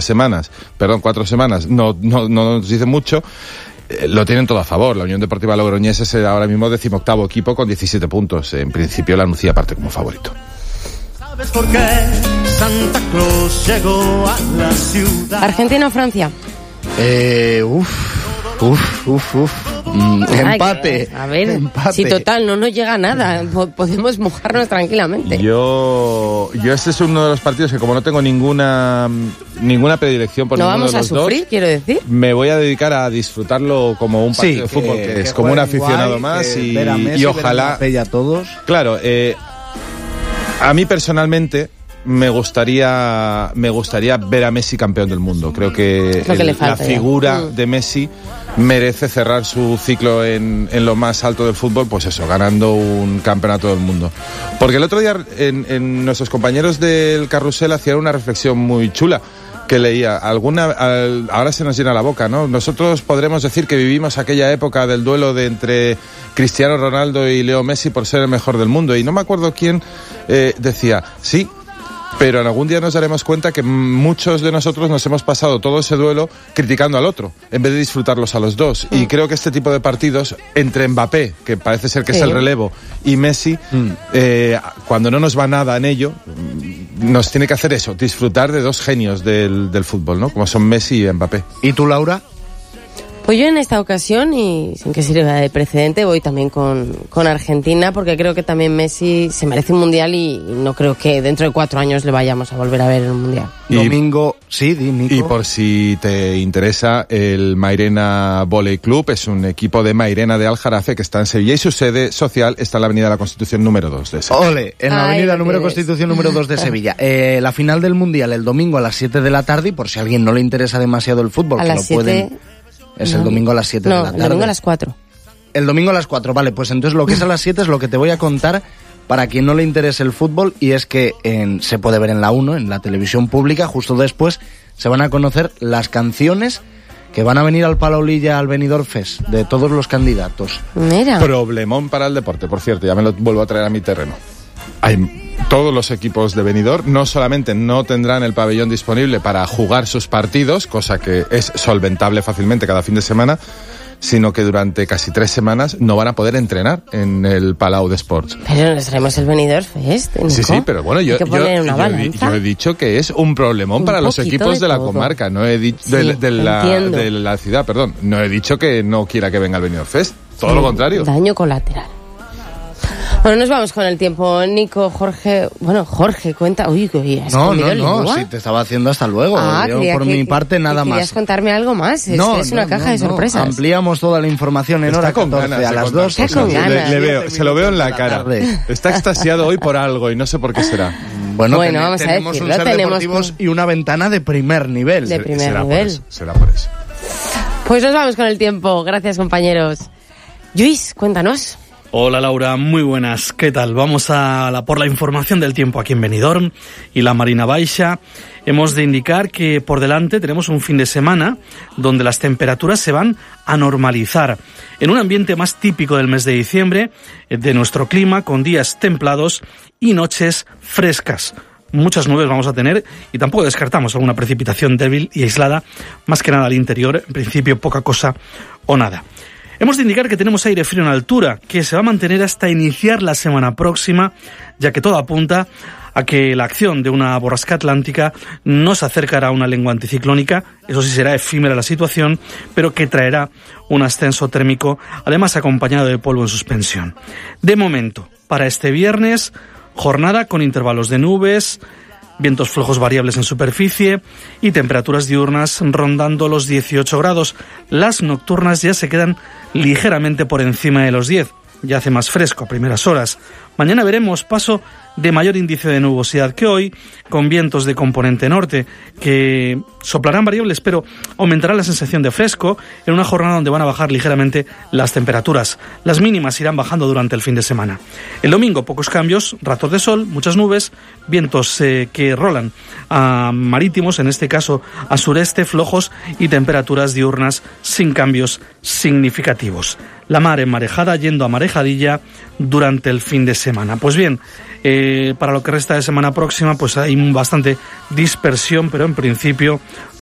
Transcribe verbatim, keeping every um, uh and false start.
semanas, perdón, cuatro semanas, no, no, no nos dice mucho. Lo tienen todo a favor. La Unión Deportiva Logroñés es ahora mismo decimoctavo equipo con diecisiete puntos. En principio la Nucía parte como favorito. ¿Sabes por qué Santa Claus llegó a la ciudad? ¿Argentina o Francia? Eh, uf, uf, uf, uf. Mm, empate. Ay, a ver, empate. si total no nos llega nada, podemos mojarnos tranquilamente. Yo, yo este es uno de los partidos que como no tengo ninguna ninguna predilección por no ninguno vamos de a los sufrir, dos, quiero decir. me voy a dedicar a disfrutarlo como un partido Sí, de fútbol, que, que, que es como un aficionado guay, más y, ver a Messi, y ojalá... ver a, a todos. Claro, eh, a mí personalmente... Me gustaría me gustaría ver a Messi campeón del mundo. Creo que, que el, le falta, la figura ya. de Messi merece cerrar su ciclo en, en lo más alto del fútbol, pues eso, ganando un campeonato del mundo. Porque el otro día en, en nuestros compañeros del Carrusel hacían una reflexión muy chula que leía. Alguna, al, ahora se nos llena la boca, ¿no? Nosotros podremos decir que vivimos aquella época del duelo de entre Cristiano Ronaldo y Leo Messi por ser el mejor del mundo. Y no me acuerdo quién eh, decía, sí, pero en algún día nos daremos cuenta que muchos de nosotros nos hemos pasado todo ese duelo criticando al otro, en vez de disfrutarlos a los dos. Mm. Y creo que este tipo de partidos, entre Mbappé, que parece ser que sí. es el relevo, y Messi, mm. eh, cuando no nos va nada en ello, nos tiene que hacer eso, disfrutar de dos genios del, del fútbol, ¿no? Como son Messi y Mbappé. ¿Y tú, Laura? Pues yo en esta ocasión, y sin que sirva de precedente, voy también con, con Argentina, porque creo que también Messi se merece un mundial y no creo que dentro de cuatro años le vayamos a volver a ver en un mundial. Y, Domingo, sí, di, Nico. Y por si te interesa, el Mairena Volley Club es un equipo de Mairena de Aljarafe que está en Sevilla y su sede social está en la Avenida de la Constitución número dos de Sevilla. Ole, en la Avenida Ay, número Constitución número dos de Sevilla. Eh, la final del mundial el domingo a las siete de la tarde, y por si a alguien no le interesa demasiado el fútbol, a que las lo siete... pueden... Es no, el domingo a las siete no, de la tarde. el domingo a las cuatro. El domingo a las cuatro, vale, pues entonces lo que es a las siete es lo que te voy a contar para quien no le interese el fútbol, y es que en, se puede ver en la uno, en la televisión pública, justo después se van a conocer las canciones que van a venir al Palaolilla, al Benidorm Fest, de todos los candidatos. Mira. Problemón para el deporte, por cierto, ya me lo vuelvo a traer a mi terreno. Hay todos los equipos de Benidorm no solamente no tendrán el pabellón disponible para jugar sus partidos, cosa que es solventable fácilmente cada fin de semana, sino que durante casi tres semanas no van a poder entrenar en el Palau de Sports. Pero nos traemos el Benidorm Fest, Nico. Sí, sí, pero bueno, yo, yo, yo, una yo, yo he dicho que es un problemón un para los equipos de, de la todo. comarca, no he dicho sí, de, de, la, entiendo. de la ciudad, perdón. No he dicho que no quiera que venga el Benidorm Fest, todo sí, lo contrario. Daño colateral. Bueno, nos vamos con el tiempo. Nico, Jorge... Bueno, Jorge, cuenta... Uy, uy, ¿has No, comido no, no, lengua? sí, te estaba haciendo hasta luego. Ah, Yo, por que, mi parte, nada que más. ¿Querías contarme algo más? Es no, que es una no, caja no, de sorpresas. No. Ampliamos toda la información en Está hora con catorce, ganas a de las dos. Está con ganas. Le, le veo, se lo veo en la cara. tarde. Está extasiado hoy por algo y no sé por qué será. Bueno, bueno ten, vamos tenemos a decirlo, un ser tenemos deportivos que... y una ventana de primer nivel. De primer será nivel. Por eso, será por eso. Pues nos vamos con el tiempo. Gracias, compañeros. Luis, cuéntanos. Hola Laura, muy buenas. ¿Qué tal? Vamos a la, por la información del tiempo aquí en Benidorm y la Marina Baixa. Hemos de indicar que por delante tenemos un fin de semana donde las temperaturas se van a normalizar en un ambiente más típico del mes de diciembre de nuestro clima, con días templados y noches frescas. Muchas nubes vamos a tener y tampoco descartamos alguna precipitación débil y aislada, más que nada al interior, en principio poca cosa o nada. Hemos de indicar que tenemos aire frío en altura, que se va a mantener hasta iniciar la semana próxima, ya que todo apunta a que la acción de una borrasca atlántica nos acercará a una lengua anticiclónica. Eso sí, será efímera la situación, pero que traerá un ascenso térmico, además acompañado de polvo en suspensión. De momento, para este viernes, jornada con intervalos de nubes, vientos flojos variables en superficie y temperaturas diurnas rondando los dieciocho grados. Las nocturnas ya se quedan ligeramente por encima de los diez. Ya hace más fresco a primeras horas. Mañana veremos paso de mayor índice de nubosidad que hoy, con vientos de componente norte que soplarán variables, pero aumentará la sensación de fresco en una jornada donde van a bajar ligeramente las temperaturas. Las mínimas irán bajando durante el fin de semana. El domingo pocos cambios, ratos de sol, muchas nubes, vientos eh, que rolan a marítimos, en este caso a sureste, flojos, y temperaturas diurnas sin cambios significativos. La mar enmarejada yendo a marejadilla durante el fin de semana. Pues bien, eh, para lo que resta de semana próxima, pues hay bastante dispersión, pero en principio